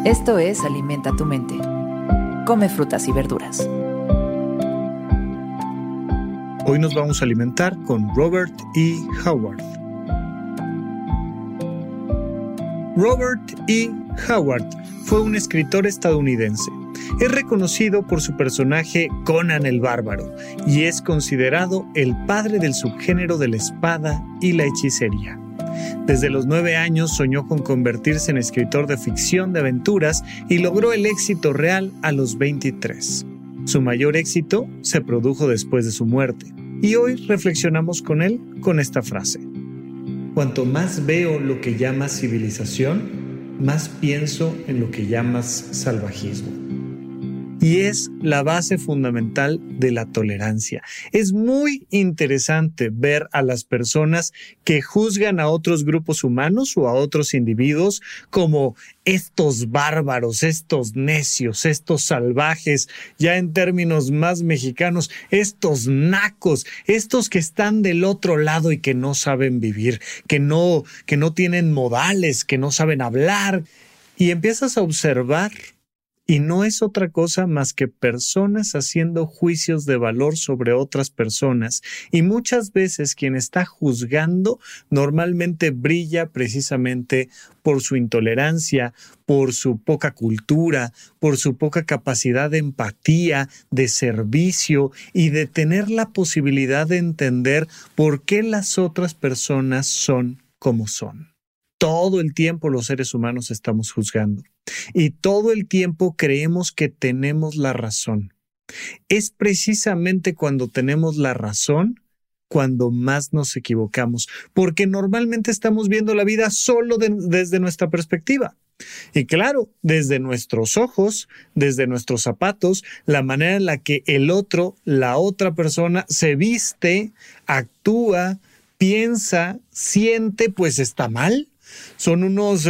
Esto es Alimenta tu mente. Come frutas y verduras. Hoy nos vamos a alimentar con Robert E. Howard. Robert E. Howard fue un escritor estadounidense. Es reconocido por su personaje Conan el Bárbaro y es considerado el padre del subgénero de la espada y la hechicería. Desde los 9 años soñó con convertirse en escritor de ficción de aventuras y logró el éxito real a los 23. Su mayor éxito se produjo después de su muerte y hoy reflexionamos con él con esta frase: cuanto más veo lo que llamas civilización, más pienso en lo que llamas salvajismo. Y es la base fundamental de la tolerancia. Es muy interesante ver a las personas que juzgan a otros grupos humanos o a otros individuos como estos bárbaros, estos necios, estos salvajes, ya en términos más mexicanos, estos nacos, estos que están del otro lado y que no saben vivir, que no tienen modales, que no saben hablar. Y empiezas a observar. Y no es otra cosa más que personas haciendo juicios de valor sobre otras personas. Y muchas veces quien está juzgando normalmente brilla precisamente por su intolerancia, por su poca cultura, por su poca capacidad de empatía, de servicio y de tener la posibilidad de entender por qué las otras personas son como son. Todo el tiempo los seres humanos estamos juzgando y todo el tiempo creemos que tenemos la razón. Es precisamente cuando tenemos la razón cuando más nos equivocamos, porque normalmente estamos viendo la vida solo desde nuestra perspectiva. Y claro, desde nuestros ojos, desde nuestros zapatos, la manera en la que el otro, la otra persona se viste, actúa, piensa, siente, pues está mal. Son unos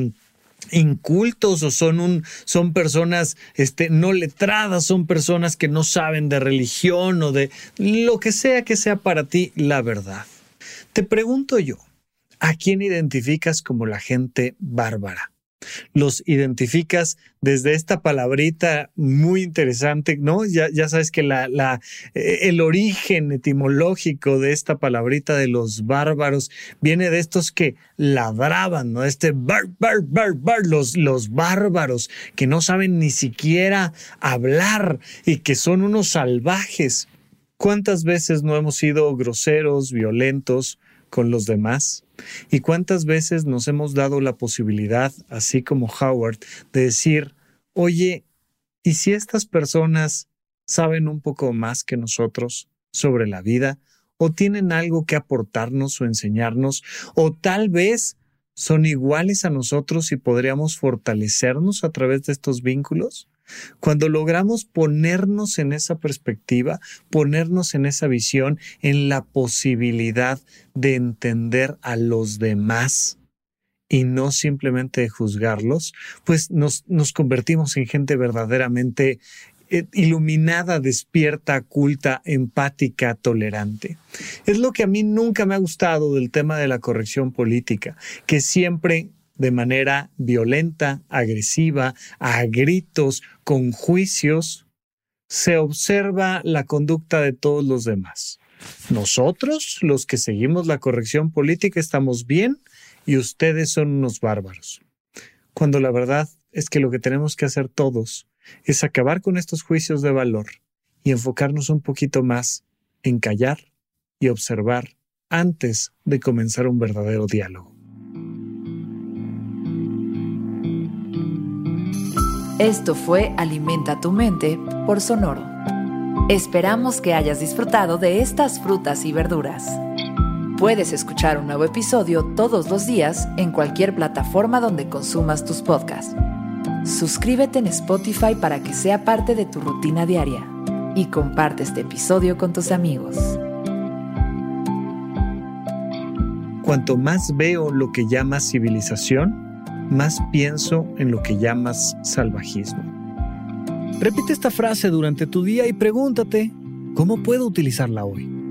incultos o son personas no letradas, son personas que no saben de religión o de lo que sea para ti la verdad. Te pregunto yo, ¿a quién identificas como la gente bárbara? Los identificas desde esta palabrita muy interesante, ¿no? Ya sabes que el origen etimológico de esta palabrita de los bárbaros viene de estos que ladraban, ¿no? Los bárbaros que no saben ni siquiera hablar y que son unos salvajes. ¿Cuántas veces no hemos sido groseros, violentos con los demás? ¿Y cuántas veces nos hemos dado la posibilidad, así como Howard, de decir, oye, ¿y si estas personas saben un poco más que nosotros sobre la vida? ¿O tienen algo que aportarnos o enseñarnos? ¿O tal vez son iguales a nosotros y podríamos fortalecernos a través de estos vínculos? Cuando logramos ponernos en esa perspectiva, ponernos en esa visión, en la posibilidad de entender a los demás y no simplemente de juzgarlos, pues nos convertimos en gente verdaderamente iluminada, despierta, culta, empática, tolerante. Es lo que a mí nunca me ha gustado del tema de la corrección política, que siempre de manera violenta, agresiva, a gritos, con juicios, se observa la conducta de todos los demás. Nosotros, los que seguimos la corrección política, estamos bien y ustedes son unos bárbaros. Cuando la verdad es que lo que tenemos que hacer todos es acabar con estos juicios de valor y enfocarnos un poquito más en callar y observar antes de comenzar un verdadero diálogo. Esto fue Alimenta tu mente por Sonoro. Esperamos que hayas disfrutado de estas frutas y verduras. Puedes escuchar un nuevo episodio todos los días en cualquier plataforma donde consumas tus podcasts. Suscríbete en Spotify para que sea parte de tu rutina diaria y comparte este episodio con tus amigos. Cuanto más veo lo que llamas civilización, más pienso en lo que llamas salvajismo. Repite esta frase durante tu día y pregúntate, ¿cómo puedo utilizarla hoy?